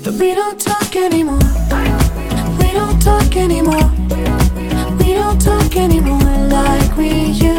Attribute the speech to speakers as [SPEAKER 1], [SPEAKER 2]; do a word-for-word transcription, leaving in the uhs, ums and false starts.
[SPEAKER 1] But we don't talk anymore. We don't talk anymore. We don't talk anymore like we used to.